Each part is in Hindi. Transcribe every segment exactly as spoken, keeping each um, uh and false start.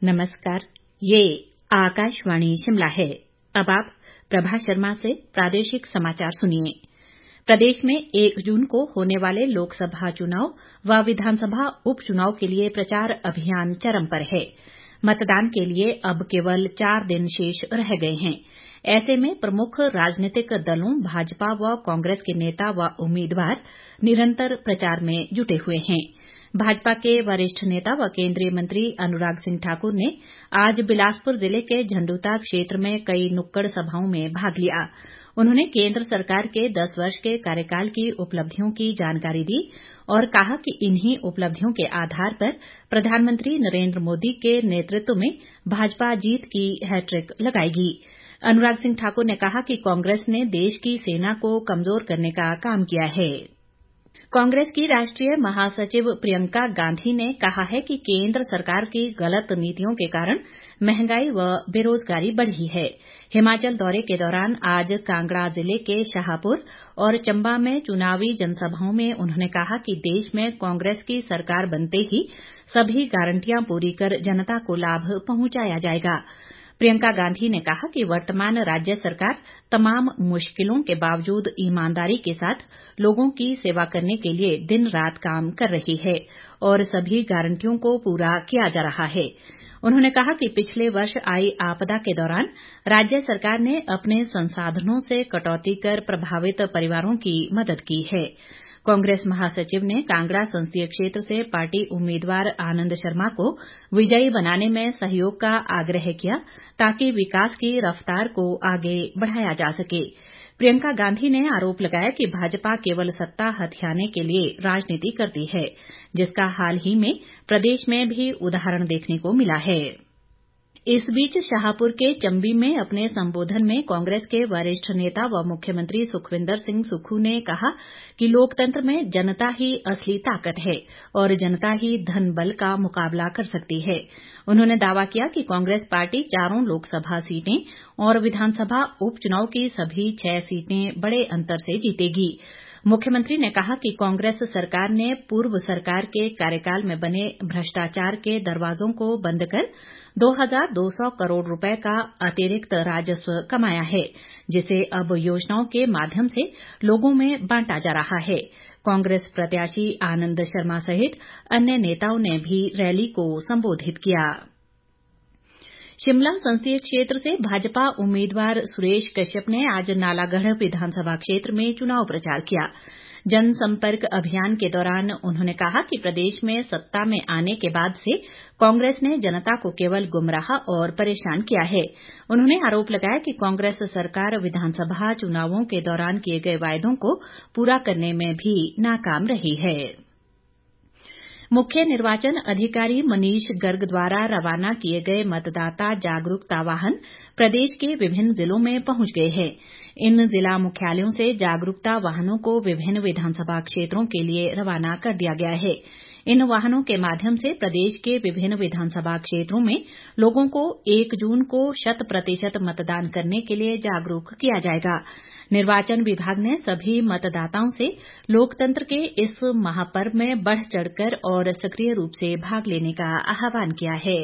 नमस्कार, ये आकाशवाणी शिमला है। अब आप प्रभा शर्मा से प्रादेशिक समाचार सुनिए। प्रदेश में एक जून को होने वाले लोकसभा चुनाव व विधानसभा उपचुनाव के लिए प्रचार अभियान चरम पर है। मतदान के लिए अब केवल चार दिन शेष रह गए हैं। ऐसे में प्रमुख राजनीतिक दलों भाजपा व कांग्रेस के नेता व उम्मीदवार निरंतर प्रचार में जुटे हुए हैं। भाजपा के वरिष्ठ नेता व केंद्रीय मंत्री अनुराग सिंह ठाकुर ने आज बिलासपुर जिले के झंडुता क्षेत्र में कई नुक्कड़ सभाओं में भाग लिया। उन्होंने केंद्र सरकार के दस वर्ष के कार्यकाल की उपलब्धियों की जानकारी दी और कहा कि इन्हीं उपलब्धियों के आधार पर प्रधानमंत्री नरेंद्र मोदी के नेतृत्व में भाजपा जीत की हैट्रिक लगाएगी। अनुराग सिंह ठाकुर ने कहा कि कांग्रेस ने देश की सेना को कमजोर करने का काम किया है। कांग्रेस की राष्ट्रीय महासचिव प्रियंका गांधी ने कहा है कि केंद्र सरकार की गलत नीतियों के कारण महंगाई व बेरोजगारी बढ़ी है। हिमाचल दौरे के दौरान आज कांगड़ा जिले के शाहपुर और चंबा में चुनावी जनसभाओं में उन्होंने कहा कि देश में कांग्रेस की सरकार बनते ही सभी गारंटियां पूरी कर जनता को लाभ पहुंचाया जाएगा। प्रियंका गांधी ने कहा कि वर्तमान राज्य सरकार तमाम मुश्किलों के बावजूद ईमानदारी के साथ लोगों की सेवा करने के लिए दिन रात काम कर रही है और सभी गारंटियों को पूरा किया जा रहा है। उन्होंने कहा कि पिछले वर्ष आई आपदा के दौरान राज्य सरकार ने अपने संसाधनों से कटौती कर प्रभावित परिवारों की मदद की है। कांग्रेस महासचिव ने कांगड़ा संसदीय क्षेत्र से पार्टी उम्मीदवार आनंद शर्मा को विजयी बनाने में सहयोग का आग्रह किया ताकि विकास की रफ्तार को आगे बढ़ाया जा सके। प्रियंका गांधी ने आरोप लगाया कि भाजपा केवल सत्ता हथियाने के लिए राजनीति करती है, जिसका हाल ही में प्रदेश में भी उदाहरण देखने को मिला है। इस बीच शाहपुर के चंबी में अपने संबोधन में कांग्रेस के वरिष्ठ नेता व मुख्यमंत्री सुखविंदर सिंह सुक्खू ने कहा कि लोकतंत्र में जनता ही असली ताकत है और जनता ही धन बल का मुकाबला कर सकती है। उन्होंने दावा किया कि कांग्रेस पार्टी चारों लोकसभा सीटें और विधानसभा उपचुनाव की सभी छह सीटें बड़े अंतर से जीतेगी। मुख्यमंत्री ने कहा कि कांग्रेस सरकार ने पूर्व सरकार के कार्यकाल में बने भ्रष्टाचार के दरवाजों को बंद कर दो हज़ार दो सौ करोड़ रुपए का अतिरिक्त राजस्व कमाया है, जिसे अब योजनाओं के माध्यम से लोगों में बांटा जा रहा है। कांग्रेस प्रत्याशी आनंद शर्मा सहित अन्य नेताओं ने भी रैली को संबोधित किया। शिमला संसदीय क्षेत्र से भाजपा उम्मीदवार सुरेश कश्यप ने आज नालागढ़ विधानसभा क्षेत्र में चुनाव प्रचार किया। जनसंपर्क अभियान के दौरान उन्होंने कहा कि प्रदेश में सत्ता में आने के बाद से कांग्रेस ने जनता को केवल गुमराह और परेशान किया है। उन्होंने आरोप लगाया कि कांग्रेस सरकार विधानसभा चुनावों के दौरान किए गए वायदों को पूरा करने में भी नाकाम रही है। मुख्य निर्वाचन अधिकारी मनीष गर्ग द्वारा रवाना किए गए मतदाता जागरूकता वाहन प्रदेश के विभिन्न जिलों में पहुंच गए हैं। इन जिला मुख्यालयों से जागरूकता वाहनों को विभिन्न विधानसभा क्षेत्रों के लिए रवाना कर दिया गया है। इन वाहनों के माध्यम से प्रदेश के विभिन्न विधानसभा क्षेत्रों में लोगों को एक जून को शत प्रतिशत मतदान करने के लिए जागरूक किया जाएगा। निर्वाचन विभाग ने सभी मतदाताओं से लोकतंत्र के इस महापर्व में बढ़ चढ़कर और सक्रिय रूप से भाग लेने का आह्वान किया है।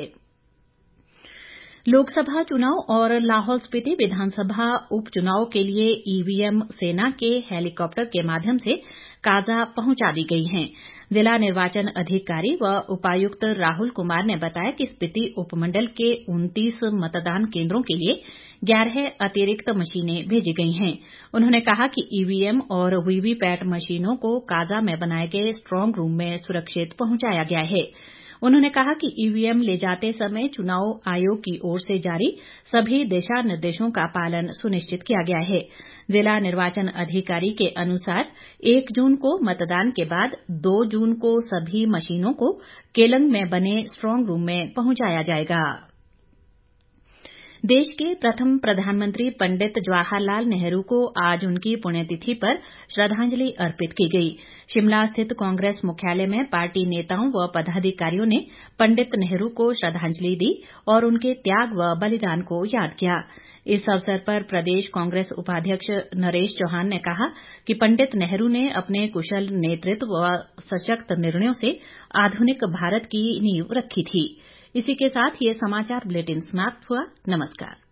लोकसभा चुनाव और लाहौल स्पीति विधानसभा उपचुनाव के लिए ईवीएम सेना के हेलीकॉप्टर के माध्यम से काजा पहुंचा दी गई हैं। जिला निर्वाचन अधिकारी व उपायुक्त राहुल कुमार ने बताया कि स्पीति उपमंडल के उनतीस मतदान केंद्रों के लिए ग्यारह अतिरिक्त मशीनें भेजी गई हैं। उन्होंने कहा कि ईवीएम और वीवीपैट मशीनों को काजा में बनाए गए स्ट्रांग रूम में सुरक्षित पहुंचाया गया है। उन्होंने कहा कि ईवीएम ले जाते समय चुनाव आयोग की ओर से जारी सभी दिशा निर्देशों का पालन सुनिश्चित किया गया है। जिला निर्वाचन अधिकारी के अनुसार एक जून को मतदान के बाद दो जून को सभी मशीनों को केलंग में बने स्ट्रांग रूम में पहुंचाया जाएगा। देश के प्रथम प्रधानमंत्री पंडित जवाहर लाल नेहरू को आज उनकी पुण्यतिथि पर श्रद्धांजलि अर्पित की गई। शिमला स्थित कांग्रेस मुख्यालय में पार्टी नेताओं व पदाधिकारियों ने पंडित नेहरू को श्रद्धांजलि दी और उनके त्याग व बलिदान को याद किया। इस अवसर पर प्रदेश कांग्रेस उपाध्यक्ष नरेश चौहान ने कहा कि पंडित नेहरू ने अपने कुशल नेतृत्व व सशक्त निर्णयों से आधुनिक भारत की नींव रखी थी। इसी के साथ ये समाचार बुलेटिन समाप्त हुआ। नमस्कार।